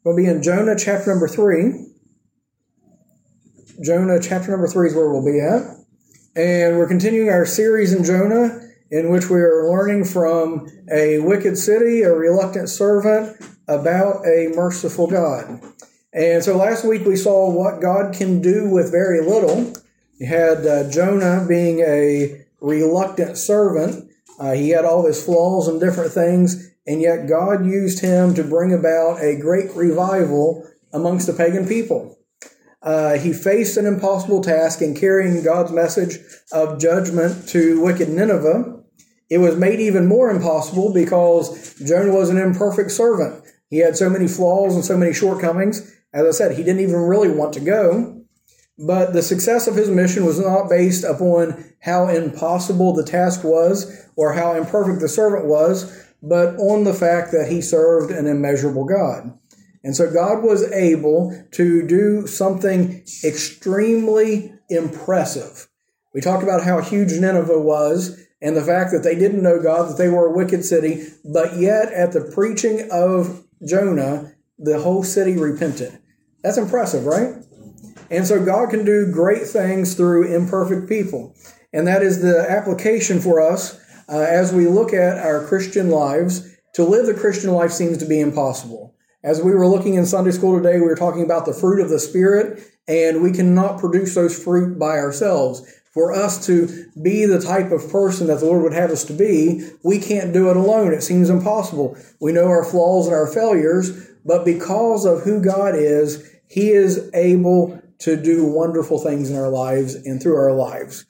We'll be in Jonah chapter number 3. Jonah chapter number 3 is where we'll be at. And we're continuing our series in Jonah, in which we are learning from a wicked city, a reluctant servant, about a merciful God. And so last week we saw what God can do with very little. You had Jonah being a reluctant servant. He had all his flaws and different things, and yet God used him to bring about a great revival amongst the pagan people. He faced an impossible task in carrying God's message of judgment to wicked Nineveh. It was made even more impossible because Jonah was an imperfect servant. He had so many flaws and so many shortcomings. As I said, he didn't even really want to go. But the success of his mission was not based upon how impossible the task was or how imperfect the servant was, but on the fact that he served an immeasurable God. And so God was able to do something extremely impressive. We talked about how huge Nineveh was and the fact that they didn't know God, that they were a wicked city, but yet at the preaching of Jonah, the whole city repented. That's impressive, right? And so God can do great things through imperfect people. And that is the application for us as we look at our Christian lives. To live the Christian life seems to be impossible. As we were looking in Sunday school today, we were talking about the fruit of the Spirit, and we cannot produce those fruit by ourselves. For us to be the type of person that the Lord would have us to be, we can't do it alone. It seems impossible. We know our flaws and our failures, but because of who God is, He is able to do wonderful things in our lives and through our lives.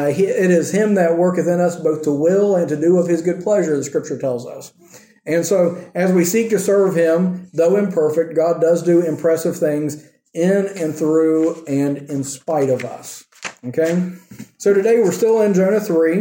It is Him that worketh in us both to will and to do of His good pleasure, the Scripture tells us. And so as we seek to serve Him, though imperfect, God does do impressive things in and through and in spite of us. Okay? So today we're still in Jonah 3,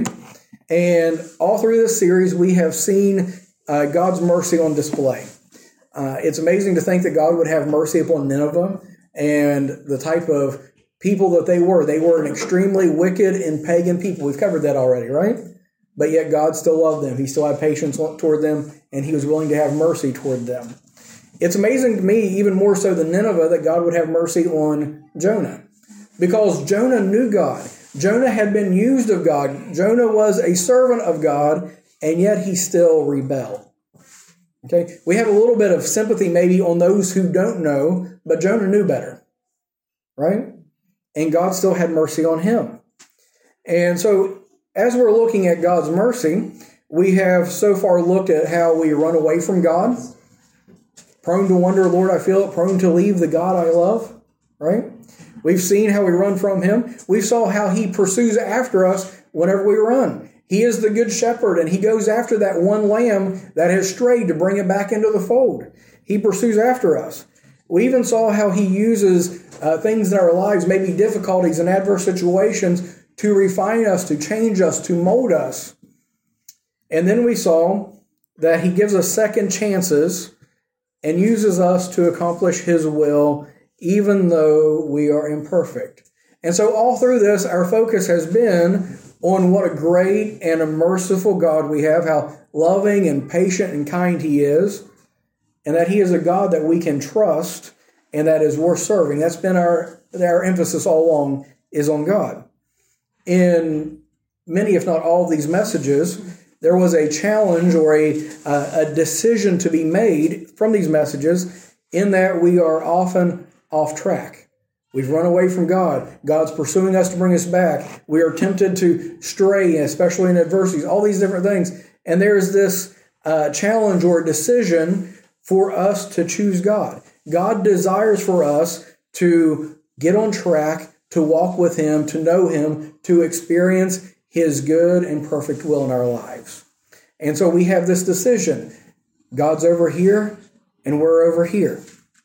and all through this series we have seen God's mercy on display. It's amazing to think that God would have mercy upon Nineveh and the type of people that they were. They were an extremely wicked and pagan people. We've covered that already, right? But yet God still loved them. He still had patience toward them, and He was willing to have mercy toward them. It's amazing to me, even more so than Nineveh, that God would have mercy on Jonah. Because Jonah knew God. Jonah had been used of God. Jonah was a servant of God, and yet he still rebelled. Okay, we have a little bit of sympathy maybe on those who don't know, but Jonah knew better, right? And God still had mercy on him. And so as we're looking at God's mercy, we have so far looked at how we run away from God, prone to wonder, Lord, I feel it, prone to leave the God I love, right? We've seen how we run from Him. We saw how He pursues after us whenever we run. He is the good shepherd, and He goes after that one lamb that has strayed to bring it back into the fold. He pursues after us. We even saw how He uses things in our lives, maybe difficulties and adverse situations, to refine us, to change us, to mold us. And then we saw that He gives us second chances and uses us to accomplish His will, even though we are imperfect. And so all through this, our focus has been on what a great and a merciful God we have, how loving and patient and kind He is, and that He is a God that we can trust and that is worth serving. That's been our emphasis all along, is on God. In many, if not all of these messages, there was a challenge or a decision to be made from these messages, in that we are often off track. We've run away from God. God's pursuing us to bring us back. We are tempted to stray, especially in adversities, all these different things. And there's this challenge or decision for us to choose God. God desires for us to get on track, to walk with Him, to know Him, to experience His good and perfect will in our lives. And so we have this decision. God's over here, and we're over here.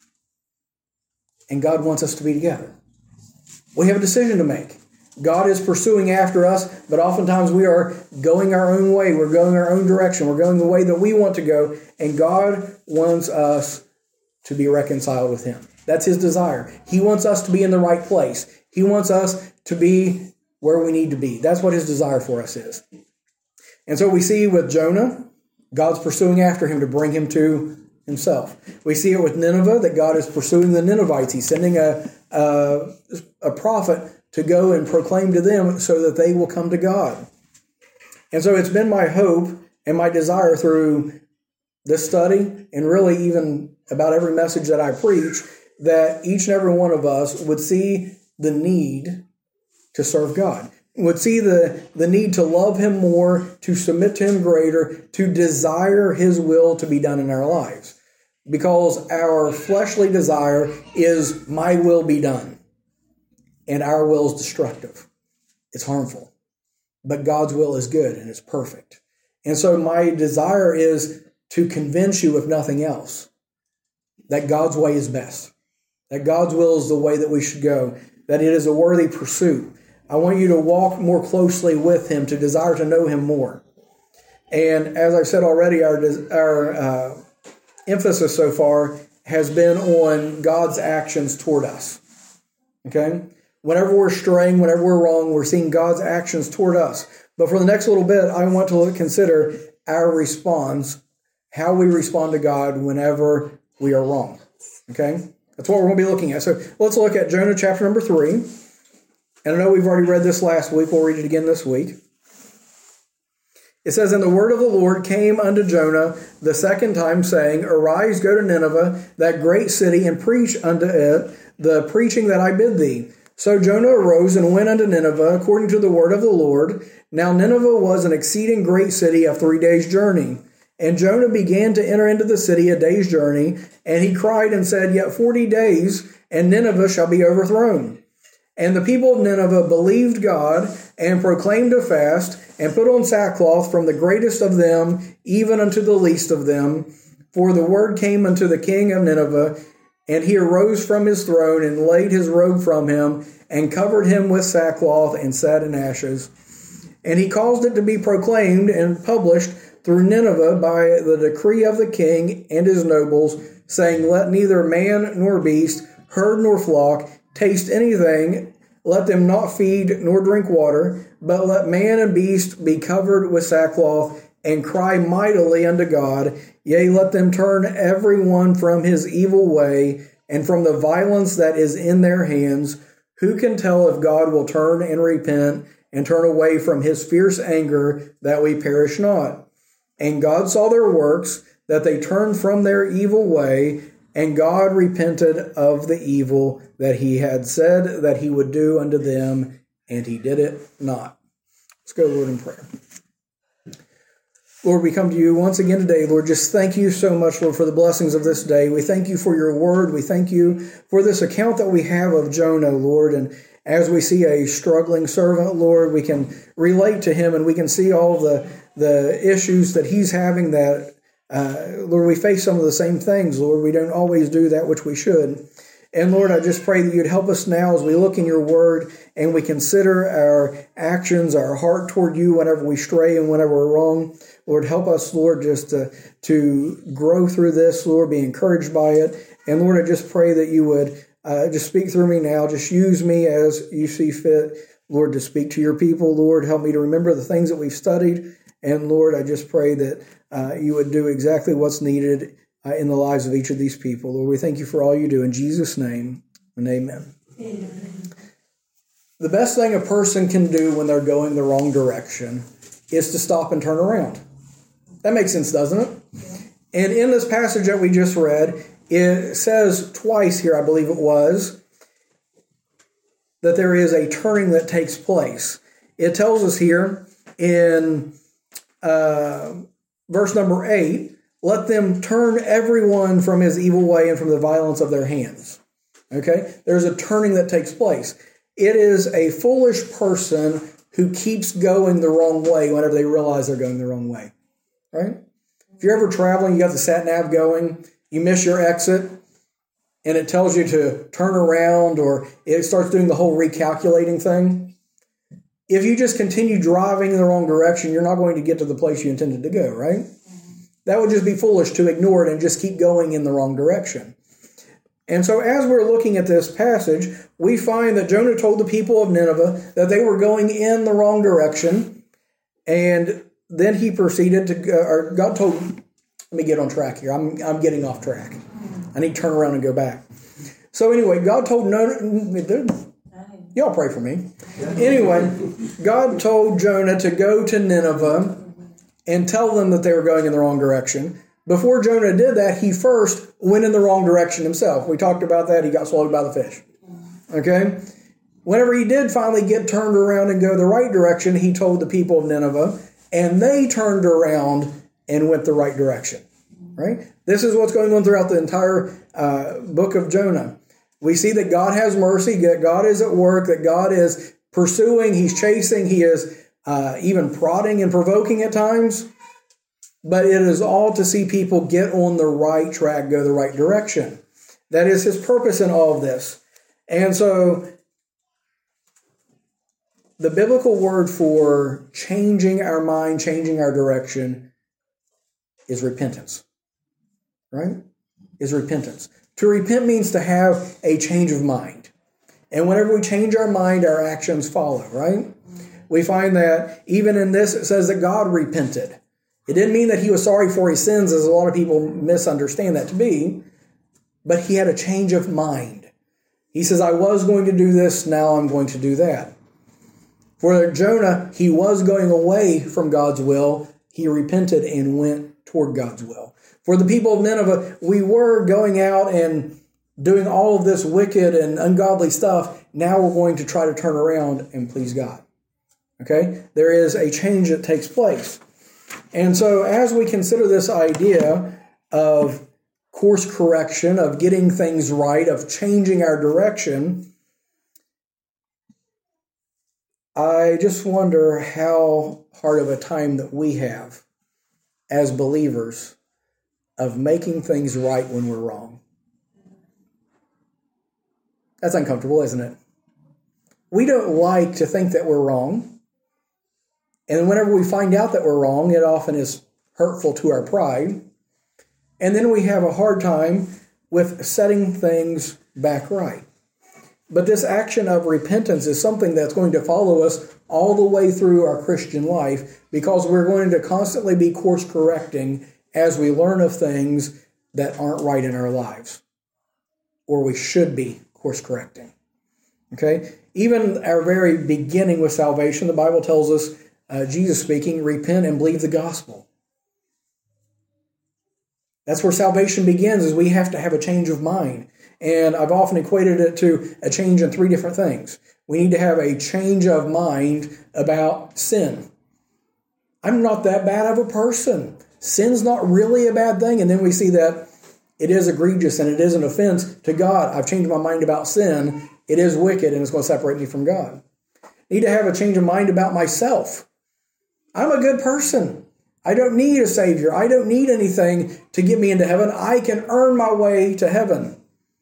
And God wants us to be together. We have a decision to make. God is pursuing after us, but oftentimes we are going our own way. We're going our own direction. We're going the way that we want to go. And God wants us to be reconciled with Him. That's His desire. He wants us to be in the right place. He wants us to be where we need to be. That's what His desire for us is. And so we see with Jonah, God's pursuing after him to bring him to himself. We see it with Nineveh, that God is pursuing the Ninevites. He's sending a prophet to go and proclaim to them so that they will come to God. And so it's been my hope and my desire through this study, and really even about every message that I preach, that each and every one of us would see the need to serve God, would see the need to love Him more, to submit to Him greater, to desire His will to be done in our lives. Because our fleshly desire is, my will be done. And our will is destructive. It's harmful. But God's will is good and it's perfect. And so my desire is to convince you, if nothing else, that God's way is best. That God's will is the way that we should go. That it is a worthy pursuit. I want you to walk more closely with Him, to desire to know Him more. And as I've said already, our emphasis so far has been on God's actions toward us. Okay? Whenever we're straying, whenever we're wrong, we're seeing God's actions toward us. But for the next little bit, I want to consider our response, how we respond to God whenever we are wrong. Okay? That's what we're going to be looking at. So let's look at Jonah chapter number 3. And I know we've already read this last week. We'll read it again this week. It says, "And the word of the Lord came unto Jonah the second time, saying, Arise, go to Nineveh, that great city, and preach unto it the preaching that I bid thee. So Jonah arose and went unto Nineveh, according to the word of the Lord. Now Nineveh was an exceeding great city of 3 days' journey. And Jonah began to enter into the city a day's journey, and he cried and said, Yet 40 days, and Nineveh shall be overthrown. And the people of Nineveh believed God, and proclaimed a fast, and put on sackcloth from the greatest of them even unto the least of them. For the word came unto the king of Nineveh, and he arose from his throne, and laid his robe from him, and covered him with sackcloth, and sat in ashes. And he caused it to be proclaimed and published through Nineveh by the decree of the king and his nobles, saying, Let neither man nor beast, herd nor flock, taste anything, let them not feed nor drink water, but let man and beast be covered with sackcloth, and cry mightily unto God. Yea, let them turn every one from his evil way, and from the violence that is in their hands. Who can tell if God will turn and repent, and turn away from His fierce anger, that we perish not? And God saw their works, that they turned from their evil way, and God repented of the evil that He had said that He would do unto them, and He did it not." Let's go, Lord, in prayer. Lord, we come to you once again today. Lord, just thank you so much, Lord, for the blessings of this day. We thank you for your word. We thank you for this account that we have of Jonah, Lord. And as we see a struggling servant, Lord, we can relate to him, and we can see all the issues that he's having that, Lord, we face some of the same things, Lord. We don't always do that which we should. And Lord, I just pray that you'd help us now as we look in your word and we consider our actions, our heart toward you whenever we stray and whenever we're wrong. Lord, help us, Lord, just to grow through this, Lord, be encouraged by it. And Lord, I just pray that you would just speak through me now. Just use me as you see fit, Lord, to speak to your people. Lord, help me to remember the things that we've studied. And Lord, I just pray that you would do exactly what's needed in the lives of each of these people. Lord, we thank you for all you do. In Jesus' name, and amen. Amen. The best thing a person can do when they're going the wrong direction is to stop and turn around. That makes sense, doesn't it? Yeah. And in this passage that we just read, it says twice here, I believe it was, that there is a turning that takes place. It tells us here in verse number 8, let them turn everyone from his evil way and from the violence of their hands. Okay? There's a turning that takes place. It is a foolish person who keeps going the wrong way whenever they realize they're going the wrong way. Right? If you're ever traveling, you got the sat nav going, you miss your exit, and it tells you to turn around, or it starts doing the whole recalculating thing. If you just continue driving in the wrong direction, you're not going to get to the place you intended to go, right? That would just be foolish to ignore it and just keep going in the wrong direction. And so as we're looking at this passage, we find that Jonah told the people of Nineveh that they were going in the wrong direction. And then he proceeded to, or God told Let me get on track here. I'm getting off track. I need to turn around and go back. So anyway, God told y'all pray for me. Anyway, God told Jonah to go to Nineveh and tell them that they were going in the wrong direction. Before Jonah did that, he first went in the wrong direction himself. We talked about that. He got swallowed by the fish. Okay? Whenever he did finally get turned around and go the right direction, he told the people of Nineveh, and they turned around and went the right direction. Right? This is what's going on throughout the entire book of Jonah. We see that God has mercy, that God is at work, that God is pursuing, He's chasing, He is even prodding and provoking at times. But it is all to see people get on the right track, go the right direction. That is His purpose in all of this. And so the biblical word for changing our mind, changing our direction is repentance. Right? Is repentance. To repent means to have a change of mind. And whenever we change our mind, our actions follow, right? We find that even in this, it says that God repented. It didn't mean that He was sorry for His sins, as a lot of people misunderstand that to be, but He had a change of mind. He says, I was going to do this, now I'm going to do that. For Jonah, he was going away from God's will. He repented and went toward God's will. For the people of Nineveh, we were going out and doing all of this wicked and ungodly stuff. Now we're going to try to turn around and please God. Okay? There is a change that takes place. And so as we consider this idea of course correction, of getting things right, of changing our direction, I just wonder how hard of a time that we have as believers of making things right when we're wrong. That's uncomfortable, isn't it? We don't like to think that we're wrong. And whenever we find out that we're wrong, it often is hurtful to our pride. And then we have a hard time with setting things back right. But this action of repentance is something that's going to follow us all the way through our Christian life, because we're going to constantly be course correcting as we learn of things that aren't right in our lives, or we should be course correcting. Okay? Even our very beginning with salvation, the Bible tells us, Jesus speaking, repent and believe the gospel. That's where salvation begins, is we have to have a change of mind. And I've often equated it to a change in three different things. We need to have a change of mind about sin. I'm not that bad of a person. Sin's not really a bad thing. And then we see that it is egregious and it is an offense to God. I've changed my mind about sin. It is wicked and it's going to separate me from God. I need to have a change of mind about myself. I'm a good person. I don't need a Savior. I don't need anything to get me into heaven. I can earn my way to heaven.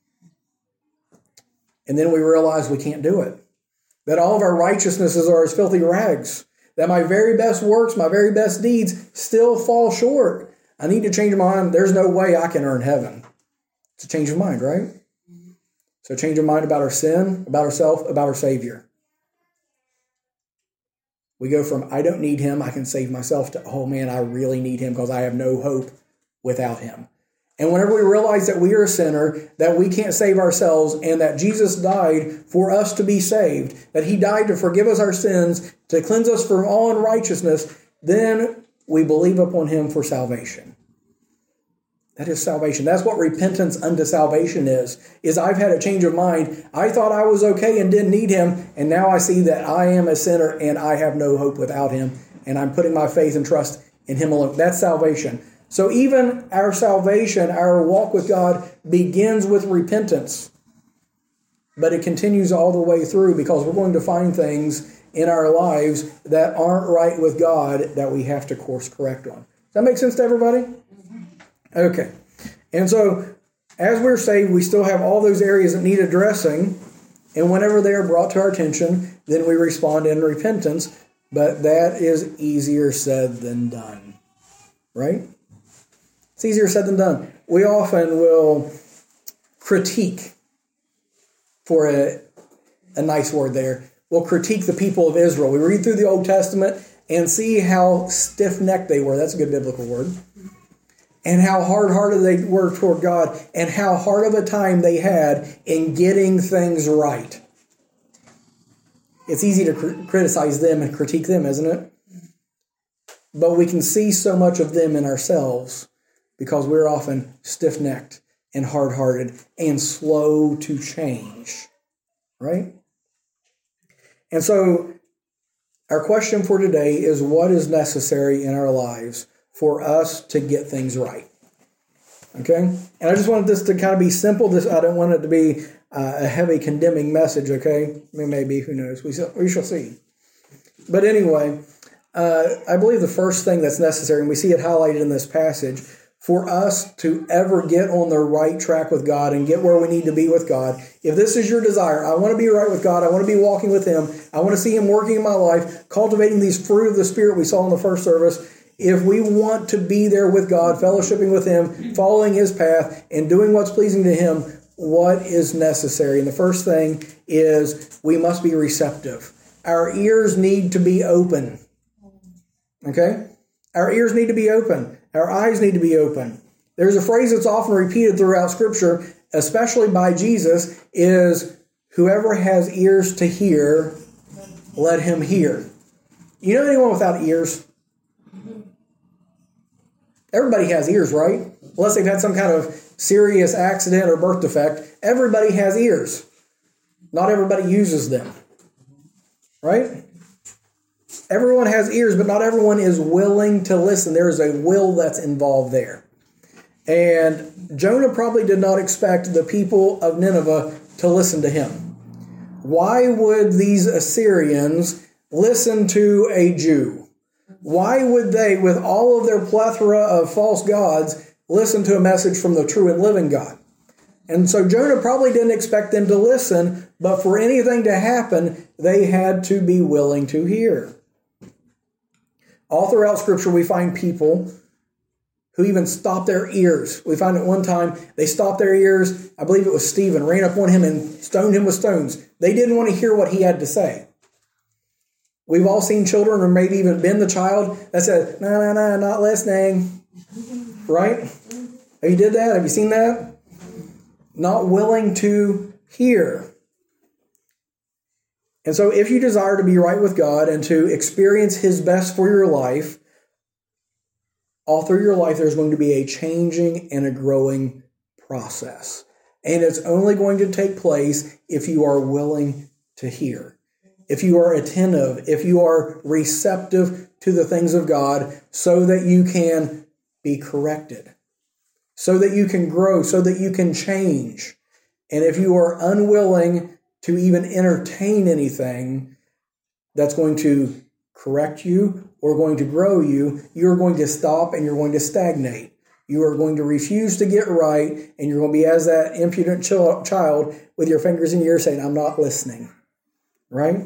And then we realize we can't do it. That all of our righteousnesses are as filthy rags. That my very best works, my very best deeds still fall short. I need to change my mind. There's no way I can earn heaven. It's a change of mind, right? So change of mind about our sin, about ourselves, about our Savior. We go from, I don't need Him, I can save myself, to, oh man, I really need Him because I have no hope without Him. And whenever we realize that we are a sinner, that we can't save ourselves, and that Jesus died for us to be saved, that He died to forgive us our sins, to cleanse us from all unrighteousness, then we believe upon Him for salvation. That is salvation. That's what repentance unto salvation is I've had a change of mind. I thought I was okay and didn't need Him, and now I see that I am a sinner and I have no hope without Him, and I'm putting my faith and trust in Him alone. That's salvation. So even our salvation, our walk with God, begins with repentance. But it continues all the way through, because we're going to find things in our lives that aren't right with God that we have to course correct on. Does that make sense to everybody? Okay. And so as we're saved, we still have all those areas that need addressing. And whenever they are brought to our attention, then we respond in repentance. But that is easier said than done. Right? It's easier said than done. We often will critique, for a nice word there, we'll critique the people of Israel. We read through the Old Testament and see how stiff-necked they were. That's a good biblical word. and how hard-hearted they were toward God, and how hard of a time they had in getting things right. It's easy to criticize them and critique them, isn't it? But we can see so much of them in ourselves because we're often stiff-necked and hard-hearted and slow to change, right? And so our question for today is, what is necessary in our lives for us to get things right? Okay? And I just wanted this to kind of be simple. I don't want it to be a heavy condemning message, okay? Maybe, who knows? We shall see. But anyway, I believe the first thing that's necessary, and we see it highlighted in this passage, for us to ever get on the right track with God and get where we need to be with God, if this is your desire, I want to be right with God, I want to be walking with Him, I want to see Him working in my life, cultivating these fruit of the Spirit we saw in the first service, if we want to be there with God, fellowshipping with Him, following His path, and doing what's pleasing to Him, what is necessary? And the first thing is we must be receptive. Our ears need to be open. Okay? Our ears need to be open. Our eyes need to be open. There's a phrase that's often repeated throughout Scripture, especially by Jesus, is whoever has ears to hear, let him hear. You know anyone without ears? Everybody has ears, right? Unless they've had some kind of serious accident or birth defect, everybody has ears. Not everybody uses them, right? Everyone has ears, but not everyone is willing to listen. There is a will that's involved there. And Jonah probably did not expect the people of Nineveh to listen to him. Why would these Assyrians listen to a Jew? Why would they, with all of their plethora of false gods, listen to a message from the true and living God? And so Jonah probably didn't expect them to listen, but for anything to happen, they had to be willing to hear. All throughout Scripture, we find people who even stop their ears. We find at one time, they stopped their ears. I believe it was Stephen, ran up on him and stoned him with stones. They didn't want to hear what he had to say. We've all seen children, or maybe even been the child, that said, no, not listening. Right? Have you did that? Have you seen that? Not willing to hear. And so if you desire to be right with God and to experience His best for your life, all through your life there's going to be a changing and a growing process. And it's only going to take place if you are willing to hear. If you are attentive, if you are receptive to the things of God, so that you can be corrected, so that you can grow, so that you can change. And if you are unwilling to even entertain anything that's going to correct you or going to grow you, you're going to stop and you're going to stagnate. You are going to refuse to get right, and you're going to be as that impudent child with your fingers in your ear saying, I'm not listening. Right?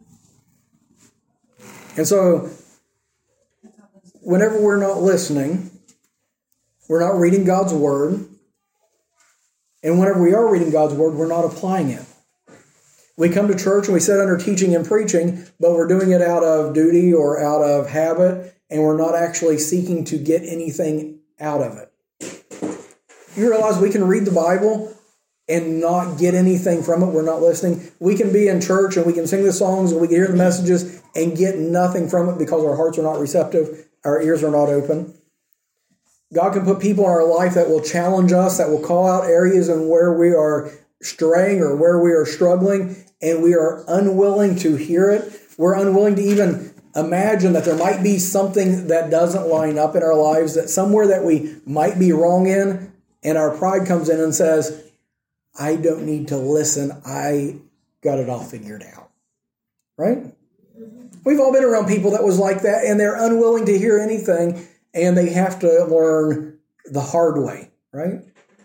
And so, whenever we're not listening, we're not reading God's Word, and whenever we are reading God's Word, we're not applying it. We come to church and we sit under teaching and preaching, but we're doing it out of duty or out of habit, and we're not actually seeking to get anything out of it. You realize we can read the Bible and not get anything from it. We're not listening. We can be in church and we can sing the songs and we can hear the messages and get nothing from it because our hearts are not receptive, our ears are not open. God can put people in our life that will challenge us, that will call out areas in where we are straying or where we are struggling, and we are unwilling to hear it. We're unwilling to even imagine that there might be something that doesn't line up in our lives, that somewhere that we might be wrong in, and our pride comes in and says, I don't need to listen. I got it all figured out. Right? We've all been around people that was like that, and they're unwilling to hear anything, and they have to learn the hard way. Right?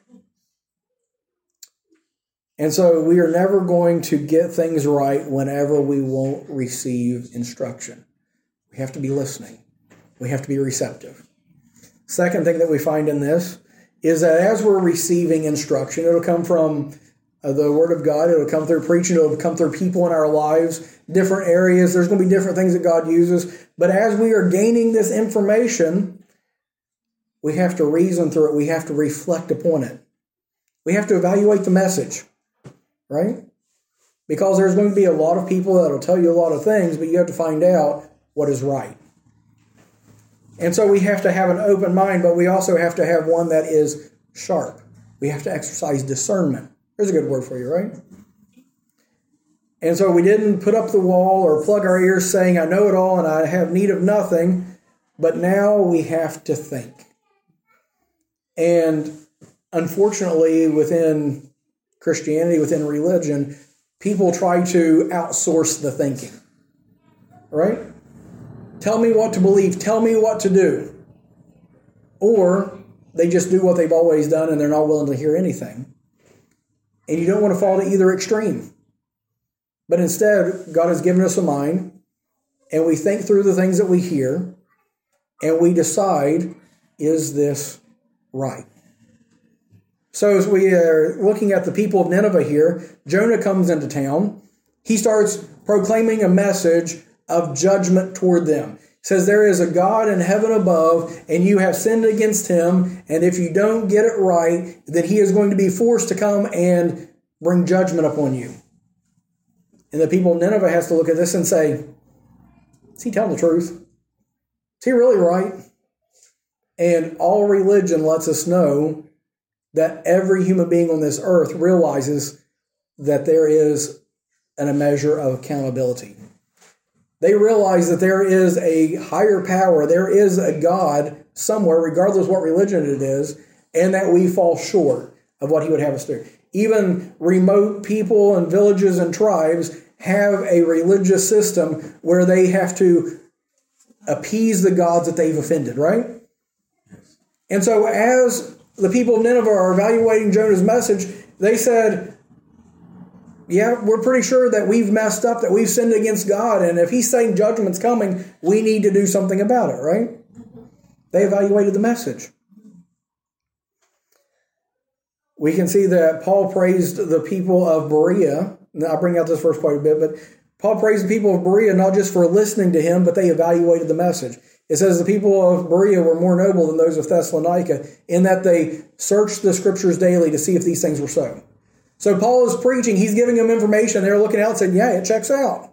And so we are never going to get things right whenever we won't receive instruction. We have to be listening. We have to be receptive. Second thing that we find in this is that as we're receiving instruction, it'll come from the Word of God, it'll come through preaching, it'll come through people in our lives, different areas. There's going to be different things that God uses. But as we are gaining this information, We have to reason through it. We have to reflect upon it. We have to evaluate the message, right? Because there's going to be a lot of people that will tell you a lot of things, but you have to find out what is right. And so we have to have an open mind, but we also have to have one that is sharp. We have to exercise discernment. There's a good word for you, right? And so we didn't put up the wall or plug our ears saying, I know it all and I have need of nothing, but now we have to think. And unfortunately, within Christianity, within religion, people try to outsource the thinking, right? Tell me what to believe. Tell me what to do. Or they just do what they've always done and they're not willing to hear anything. And you don't want to fall to either extreme. But instead, God has given us a mind, and we think through the things that we hear, and we decide, is this right? So as we are looking at the people of Nineveh here, Jonah comes into town. He starts proclaiming a message of judgment toward them. He says, there is a God in heaven above, and you have sinned against him, and if you don't get it right, then he is going to be forced to come and bring judgment upon you. And the people of Nineveh has to look at this and say, is he telling the truth? Is he really right? And all religion lets us know that every human being on this earth realizes that there is a measure of accountability. They realize that there is a higher power, there is a God somewhere, regardless what religion it is, and that we fall short of what he would have us do. Even remote people and villages and tribes have a religious system where they have to appease the gods that they've offended, right? And so as the people of Nineveh are evaluating Jonah's message, they said, yeah, we're pretty sure that we've messed up, that we've sinned against God, and if he's saying judgment's coming, we need to do something about it, right? They evaluated the message. We can see that Paul praised the people of Berea. I bring out this verse quite a bit, but Paul praised the people of Berea not just for listening to him, but they evaluated the message. It says the people of Berea were more noble than those of Thessalonica in that they searched the scriptures daily to see if these things were so. So Paul is preaching, he's giving them information, they're looking out and saying, yeah, it checks out.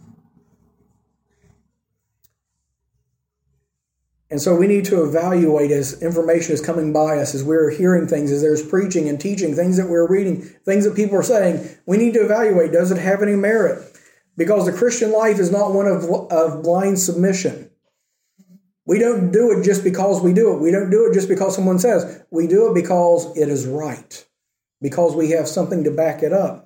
And so we need to evaluate as information is coming by us, as we're hearing things, as there's preaching and teaching, things that we're reading, things that people are saying. We need to evaluate, does it have any merit? Because the Christian life is not one of blind submission. We don't do it just because we do it. We don't do it just because someone says. We do it because it is right, because we have something to back it up.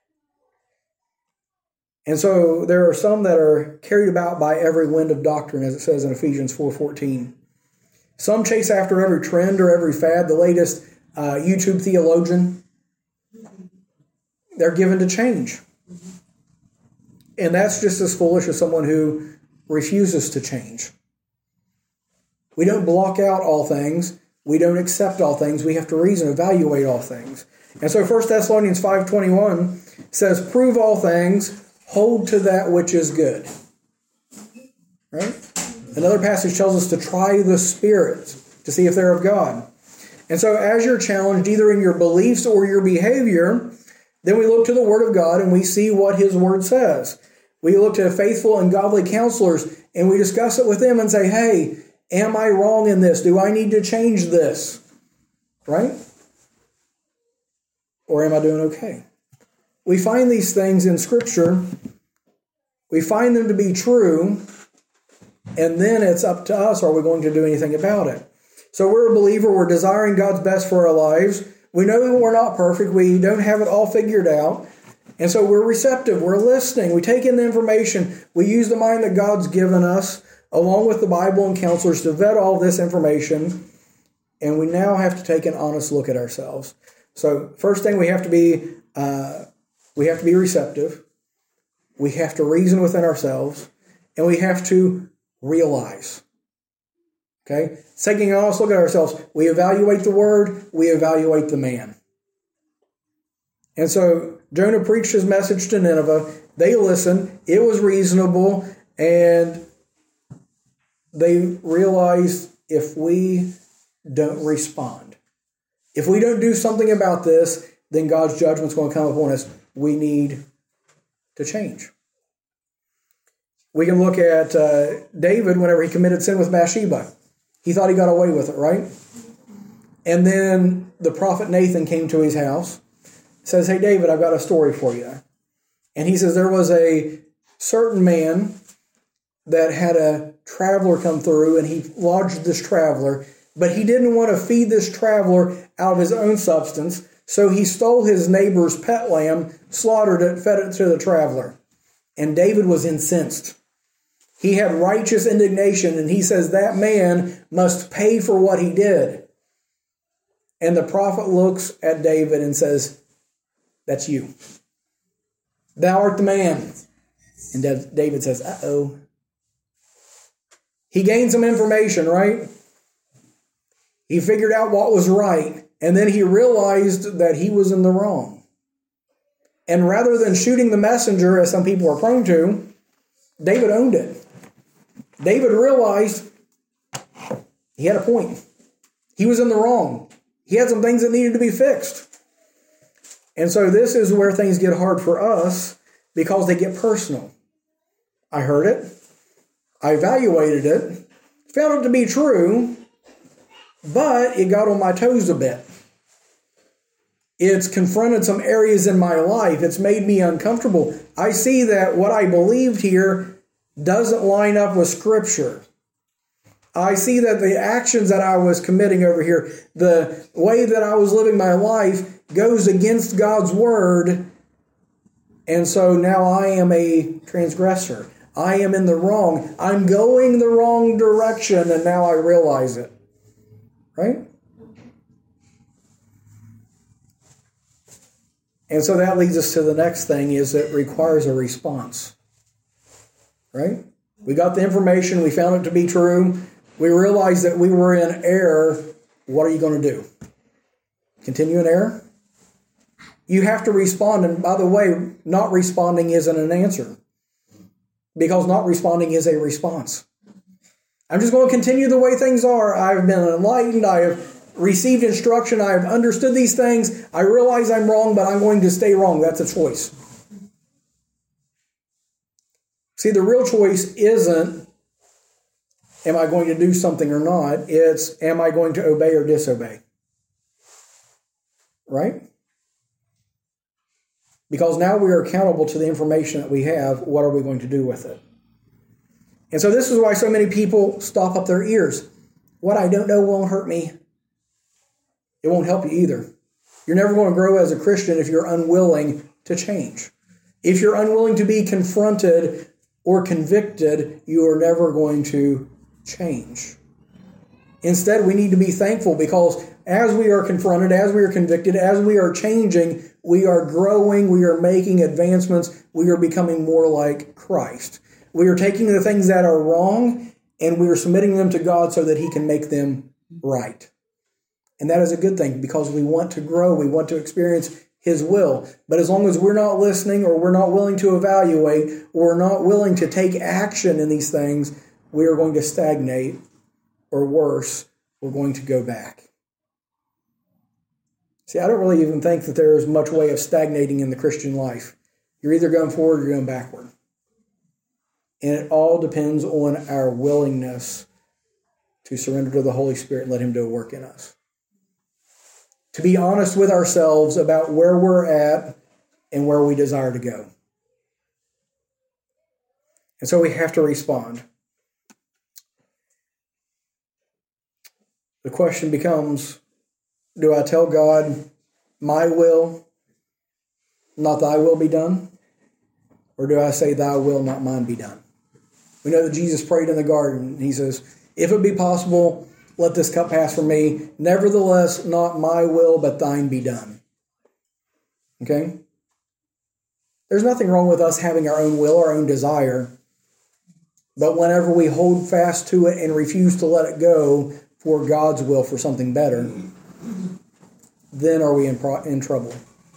And so there are some that are carried about by every wind of doctrine, as it says in Ephesians 4:14. Some chase after every trend or every fad, the latest YouTube theologian. They're given to change. And that's just as foolish as someone who refuses to change. We don't block out all things. We don't accept all things. We have to reason, evaluate all things. And so 1 Thessalonians 5:21 says, prove all things, hold to that which is good. Right? Another passage tells us to try the spirits to see if they're of God. And so as you're challenged either in your beliefs or your behavior, then we look to the Word of God and we see what His Word says. We look to faithful and godly counselors and we discuss it with them and say, hey, am I wrong in this? Do I need to change this? Right? Or am I doing okay? We find these things in Scripture. We find them to be true. And then it's up to us, are we going to do anything about it? So we're a believer. We're desiring God's best for our lives. We know that we're not perfect. We don't have it all figured out. And so we're receptive. We're listening. We take in the information. We use the mind that God's given us, along with the Bible and counselors, to vet all this information. And we now have to take an honest look at ourselves. So first thing, we have to be receptive. We have to reason within ourselves. And we have to realize. Okay? Taking an honest look at ourselves. We evaluate the word. We evaluate the man. And so Jonah preached his message to Nineveh. They listened. It was reasonable. And they realized if we don't respond. If we don't do something about this, then God's judgment's going to come upon us. We need to change. We can look at David whenever he committed sin with Bathsheba. He thought he got away with it, right? And then the prophet Nathan came to his house, says, "Hey, David, I've got a story for you." And he says there was a certain man that had a traveler come through, and he lodged this traveler, but he didn't want to feed this traveler out of his own substance, so he stole his neighbor's pet lamb, slaughtered it, fed it to the traveler. And David was incensed. He had righteous indignation, and he says that man must pay for what he did. And the prophet looks at David and says, "That's you. Thou art the man." And David says, "Uh-oh." He gained some information, right? He figured out what was right, and then he realized that he was in the wrong. And rather than shooting the messenger, as some people are prone to, David owned it. David realized he had a point. He was in the wrong. He had some things that needed to be fixed. And so this is where things get hard for us, because they get personal. I heard it. I evaluated it. Found it to be true, but it got on my toes a bit. It's confronted some areas in my life. It's made me uncomfortable. I see that what I believed here doesn't line up with Scripture. I see that the actions that I was committing over here, the way that I was living my life, goes against God's Word. And so now I am a transgressor. I am in the wrong. I'm going the wrong direction, and now I realize it. Right? And so that leads us to the next thing, is it requires a response. Right? We got the information. We found it to be true. We realized that we were in error. What are you going to do? Continue in error? You have to respond. And by the way, not responding isn't an answer, because not responding is a response. I'm just going to continue the way things are. I've been enlightened. I have received instruction. I have understood these things. I realize I'm wrong, but I'm going to stay wrong. That's a choice. See, the real choice isn't, am I going to do something or not? It's, am I going to obey or disobey? Right? Because now we are accountable to the information that we have. What are we going to do with it? And so this is why so many people stop up their ears. What I don't know won't hurt me. It won't help you either. You're never going to grow as a Christian if you're unwilling to change. If you're unwilling to be confronted or convicted, you are never going to change. Instead, we need to be thankful, because as we are confronted, as we are convicted, as we are changing, we are growing, we are making advancements, we are becoming more like Christ. We are taking the things that are wrong and we are submitting them to God so that He can make them right. And that is a good thing, because we want to grow, we want to experience His will. But as long as we're not listening, or we're not willing to evaluate, or not willing to take action in these things, we are going to stagnate, or worse, we're going to go back. See, I don't really even think that there is much way of stagnating in the Christian life. You're either going forward or you're going backward. And it all depends on our willingness to surrender to the Holy Spirit and let Him do a work in us. To be honest with ourselves about where we're at and where we desire to go. And so we have to respond. The question becomes, do I tell God my will, not thy will be done? Or do I say thy will, not mine be done? We know that Jesus prayed in the garden. He says, if it be possible, let this cup pass from me. Nevertheless, not my will, but thine be done. Okay? There's nothing wrong with us having our own will, our own desire. But whenever we hold fast to it and refuse to let it go for God's will, for something better, then are we in trouble.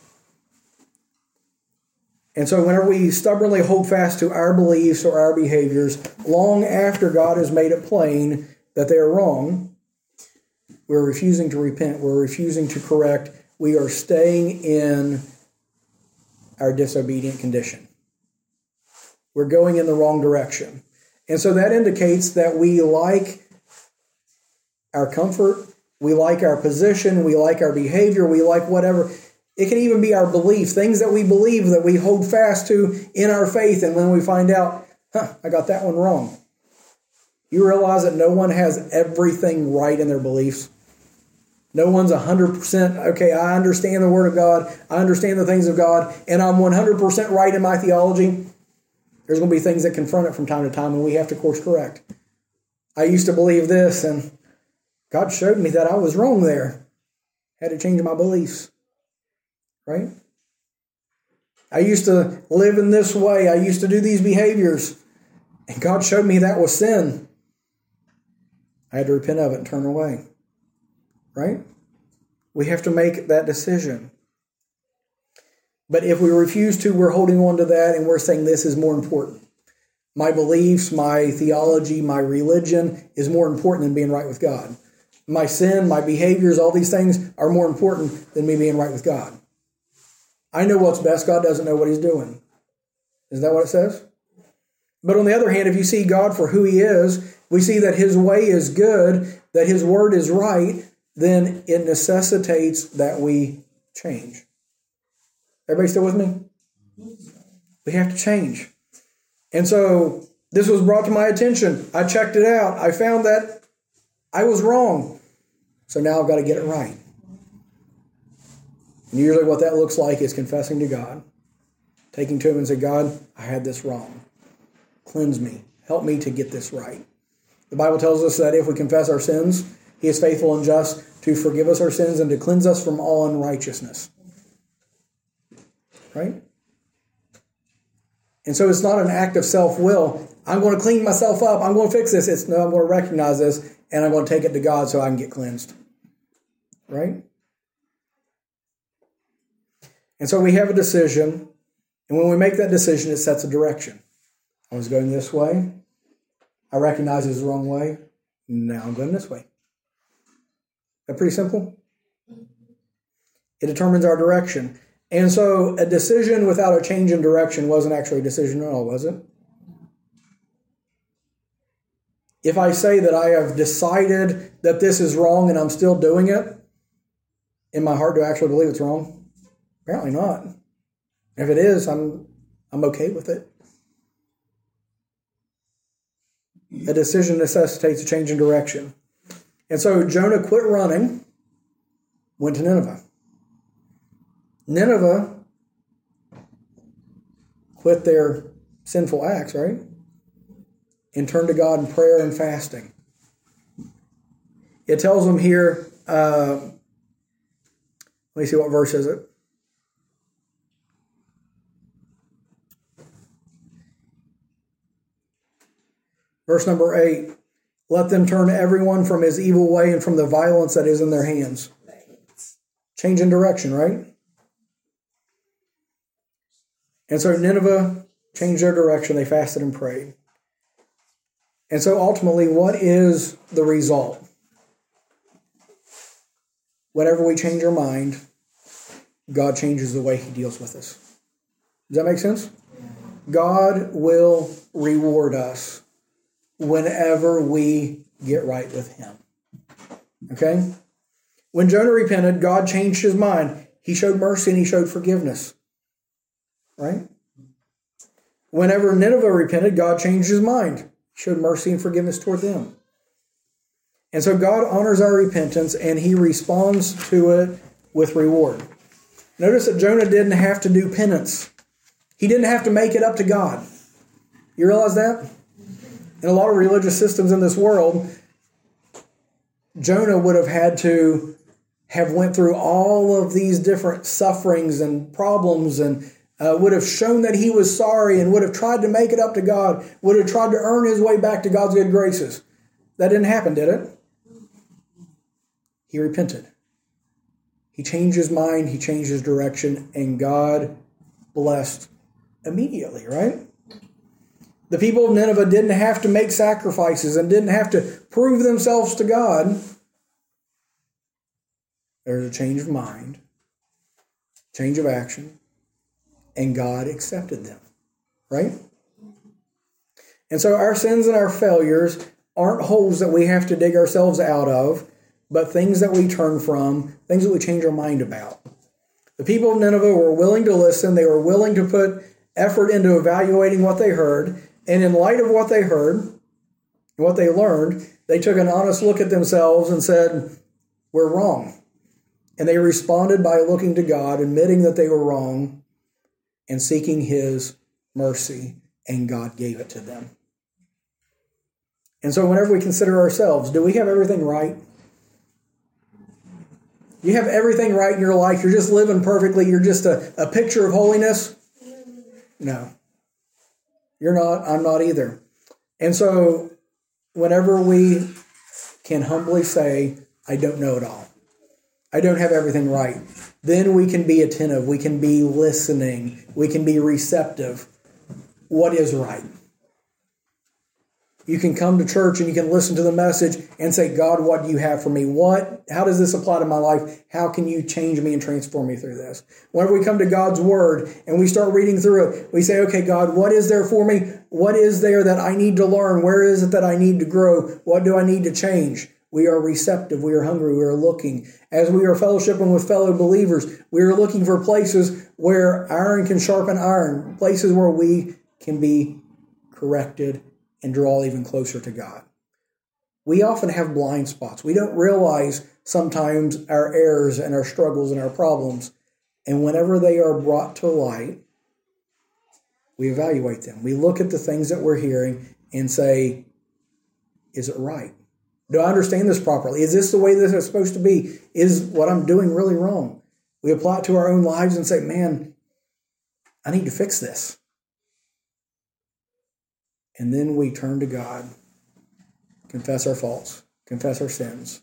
And so whenever we stubbornly hold fast to our beliefs or our behaviors, long after God has made it plain that they are wrong, we're refusing to repent, we're refusing to correct, we are staying in our disobedient condition. We're going in the wrong direction. And so that indicates that we like our comfort, we like our position, we like our behavior, we like whatever. It can even be our belief, things that we believe that we hold fast to in our faith. And when we find out, I got that one wrong. You realize that no one has everything right in their beliefs. No one's 100%, okay, I understand the Word of God, I understand the things of God, and I'm 100% right in my theology. There's going to be things that confront it from time to time, and we have to course correct. I used to believe this, and God showed me that I was wrong there. Had to change my beliefs. Right? I used to live in this way. I used to do these behaviors. And God showed me that was sin. I had to repent of it and turn away. Right? We have to make that decision. But if we refuse to, we're holding on to that and we're saying this is more important. My beliefs, my theology, my religion is more important than being right with God. My sin, my behaviors, all these things are more important than me being right with God. I know what's best. God doesn't know what he's doing. Isn't that what it says? But on the other hand, if you see God for who he is, we see that his way is good, that his word is right, then it necessitates that we change. Everybody still with me? We have to change. And so this was brought to my attention. I checked it out. I found that I was wrong. So now I've got to get it right. And usually what that looks like is confessing to God, taking to him and say, God, I had this wrong. Cleanse me. Help me to get this right. The Bible tells us that if we confess our sins, he is faithful and just to forgive us our sins and to cleanse us from all unrighteousness. Right? And so it's not an act of self-will. I'm going to clean myself up. I'm going to fix this. It's no, I'm going to recognize this and I'm going to take it to God so I can get cleansed. Right? And so we have a decision, and when we make that decision, it sets a direction. I was going this way. I recognize it's the wrong way. Now I'm going this way. Is that pretty simple? It determines our direction. And so a decision without a change in direction wasn't actually a decision at all, was it? If I say that I have decided that this is wrong and I'm still doing it, in my heart do I actually believe it's wrong? Apparently not. If it is, I'm okay with it. A decision necessitates a change in direction. And so Jonah quit running, went to Nineveh. Nineveh quit their sinful acts, right? And turned to God in prayer and fasting. It tells them here, let me see what verse is it. Verse number 8, let them turn everyone from his evil way and from the violence that is in their hands. Change in direction, right? And so Nineveh changed their direction. They fasted and prayed. And so ultimately, what is the result? Whenever we change our mind, God changes the way he deals with us. Does that make sense? God will reward us whenever we get right with him. Okay? When Jonah repented, God changed his mind. He showed mercy and he showed forgiveness. Right? Whenever Nineveh repented, God changed his mind. He showed mercy and forgiveness toward them. And so God honors our repentance and he responds to it with reward. Notice that Jonah didn't have to do penance. He didn't have to make it up to God. You realize that? In a lot of religious systems in this world, Jonah would have had to have went through all of these different sufferings and problems and would have shown that he was sorry and would have tried to make it up to God, would have tried to earn his way back to God's good graces. That didn't happen, did it? He repented. He changed his mind, he changed his direction, and God blessed immediately, right? The people of Nineveh didn't have to make sacrifices and didn't have to prove themselves to God. There's a change of mind, change of action, and God accepted them, right? And so our sins and our failures aren't holes that we have to dig ourselves out of, but things that we turn from, things that we change our mind about. The people of Nineveh were willing to listen. They were willing to put effort into evaluating what they heard. And in light of what they heard and what they learned, they took an honest look at themselves and said, we're wrong. And they responded by looking to God, admitting that they were wrong, and seeking His mercy, and God gave it to them. And so whenever we consider ourselves, do we have everything right? You have everything right in your life. You're just living perfectly. You're just a picture of holiness. No. You're not. I'm not either. And so whenever we can humbly say, I don't know it all. I don't have everything right. Then we can be attentive. We can be listening. We can be receptive. What is right? You can come to church and you can listen to the message and say, God, what do you have for me? How does this apply to my life? How can you change me and transform me through this? Whenever we come to God's Word and we start reading through it, we say, okay, God, what is there for me? What is there that I need to learn? Where is it that I need to grow? What do I need to change? We are receptive. We are hungry. We are looking. As we are fellowshipping with fellow believers, we are looking for places where iron can sharpen iron, places where we can be corrected and draw even closer to God. We often have blind spots. We don't realize sometimes our errors and our struggles and our problems. And whenever they are brought to light, we evaluate them. We look at the things that we're hearing and say, is it right? Do I understand this properly? Is this the way this is supposed to be? Is what I'm doing really wrong? We apply it to our own lives and say, man, I need to fix this. And then we turn to God, confess our faults, confess our sins,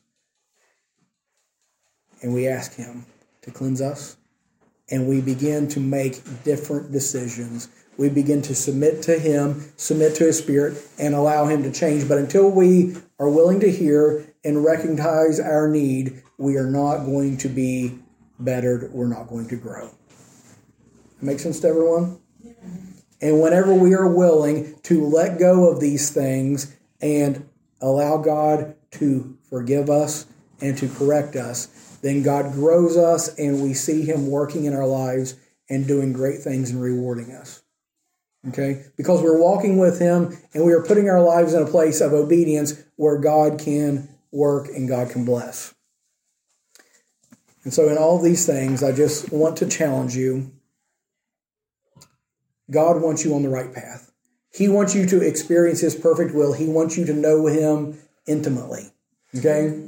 and we ask Him to cleanse us, and we begin to make different decisions. We begin to submit to Him, submit to His Spirit, and allow Him to change. But until we are willing to hear and recognize our need, we are not going to be bettered. We're not going to grow. Make sense to everyone? And whenever we are willing to let go of these things and allow God to forgive us and to correct us, then God grows us and we see Him working in our lives and doing great things and rewarding us. Okay? Because we're walking with Him and we are putting our lives in a place of obedience where God can work and God can bless. And so in all these things, I just want to challenge you. God wants you on the right path. He wants you to experience His perfect will. He wants you to know Him intimately. Okay?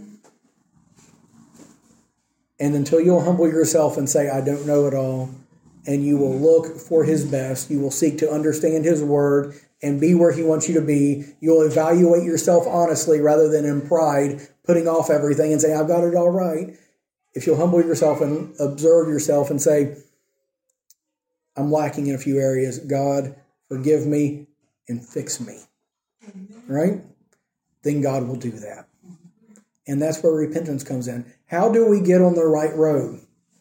And until you'll humble yourself and say, I don't know it all, and you will look for His best, you will seek to understand His Word and be where He wants you to be, you'll evaluate yourself honestly rather than in pride, putting off everything and saying, I've got it all right. If you'll humble yourself and observe yourself and say, I'm lacking in a few areas. God, forgive me and fix me. Right? Then God will do that. And that's where repentance comes in. How do we get on the right road?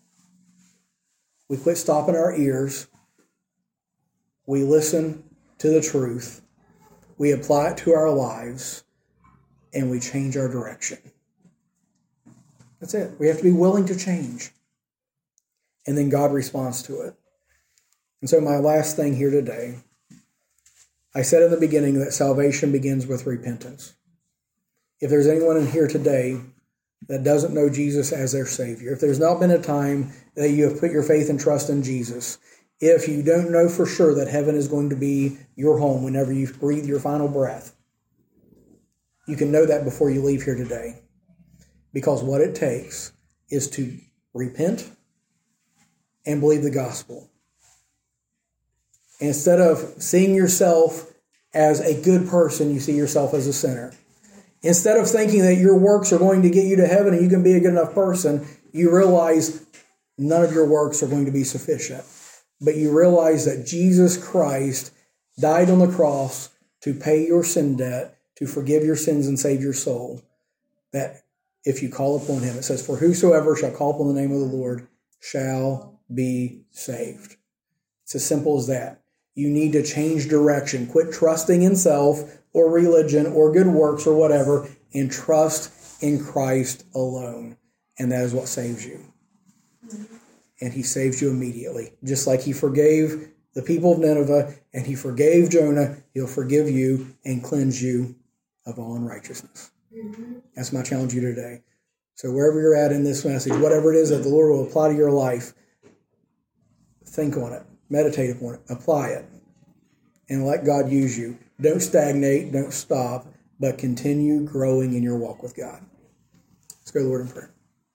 We quit stopping our ears. We listen to the truth. We apply it to our lives. And we change our direction. That's it. We have to be willing to change. And then God responds to it. And so my last thing here today, I said in the beginning that salvation begins with repentance. If there's anyone in here today that doesn't know Jesus as their Savior, if there's not been a time that you have put your faith and trust in Jesus, if you don't know for sure that heaven is going to be your home whenever you breathe your final breath, you can know that before you leave here today. Because what it takes is to repent and believe the gospel. Instead of seeing yourself as a good person, you see yourself as a sinner. Instead of thinking that your works are going to get you to heaven and you can be a good enough person, you realize none of your works are going to be sufficient. But you realize that Jesus Christ died on the cross to pay your sin debt, to forgive your sins and save your soul. That if you call upon him. It says, for whosoever shall call upon the name of the Lord shall be saved. It's as simple as that. You need to change direction. Quit trusting in self or religion or good works or whatever, and trust in Christ alone. And that is what saves you. And he saves you immediately. Just like he forgave the people of Nineveh and he forgave Jonah, he'll forgive you and cleanse you of all unrighteousness. That's my challenge to you today. So wherever you're at in this message, whatever it is that the Lord will apply to your life, think on it, meditate upon it, apply it, and let God use you. Don't stagnate, don't stop, but continue growing in your walk with God. Let's go to the Lord in prayer.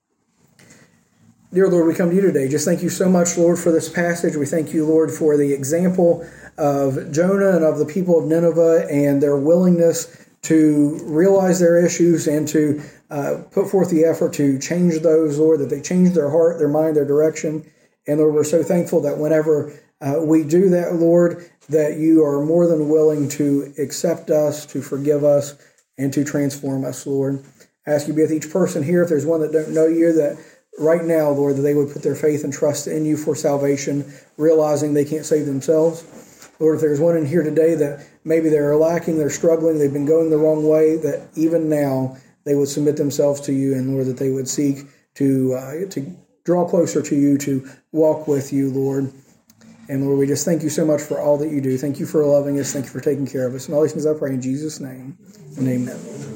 Dear Lord, we come to you today. Just thank you so much, Lord, for this passage. We thank you, Lord, for the example of Jonah and of the people of Nineveh and their willingness to realize their issues and to put forth the effort to change those, Lord, that they change their heart, their mind, their direction. And Lord, we're so thankful that whenever we do that, Lord, that you are more than willing to accept us, to forgive us, and to transform us, Lord. I ask you to be with each person here. If there's one that don't know you, that right now, Lord, that they would put their faith and trust in you for salvation, realizing they can't save themselves. Lord, if there's one in here today that maybe they're lacking, they're struggling, they've been going the wrong way, that even now they would submit themselves to you, and Lord, that they would seek to draw closer to you, to walk with you, Lord. And Lord, we just thank you so much for all that you do. Thank you for loving us. Thank you for taking care of us. And all these things I pray in Jesus' name. And amen.